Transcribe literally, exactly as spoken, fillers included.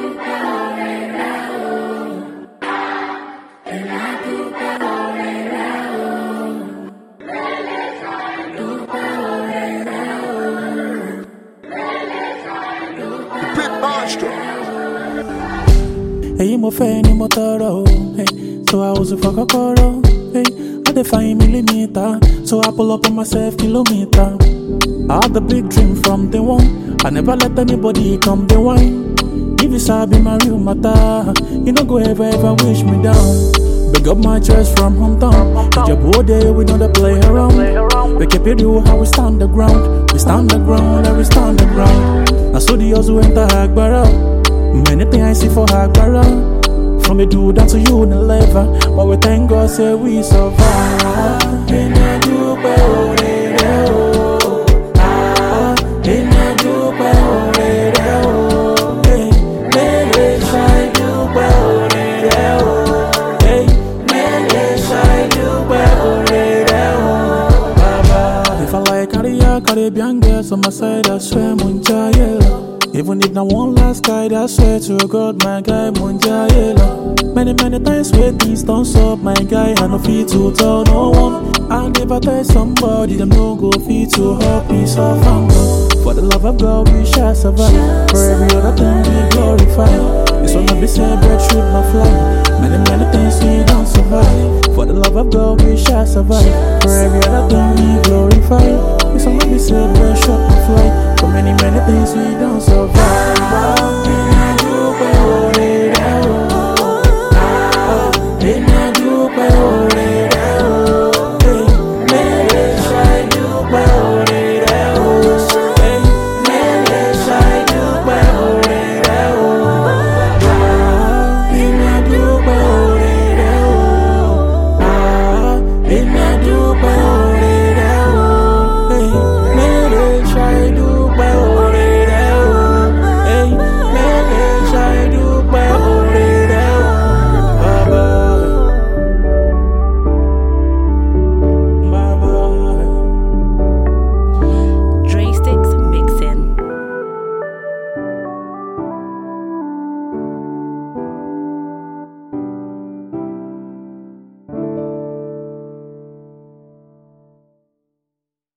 Hey, mo fe ni mo toro, hey. So I was a fuck a coro, hey. I define millimeter, so I pull up on myself kilometer. I had the big dream from day one. I never let anybody come the wine. If you sabi my real matter, you no go ever ever wish me down. Big up my chest from hometown. If your body, we know the play around. We keep it real how we stand the ground. We stand the ground and we stand the ground. I saw the hustle enter Agbara. Many things I see for Agbara. From a dude down to you never. But we thank God say we survive. In a dupe, oh, oh, ah, in a dupe, oh, oh, hey, let shine dupe, oh, oh, hey, let shine dupe, oh, Baba. If I like Caribbean, Caribbean girls on my side, I swear, Muncha, yeah. Even if not one last guy, I swear to God, my guy, Munja, yeah. Many, many times where things don't stop, my guy, I no feel to tell no one. I never tell somebody, them no go feel to help me suffer. For the love of God, we shall survive. For every other thing, we glorify. This one not be said, bread should not fly. Many, many things we don't survive. For the love of God, we shall survive.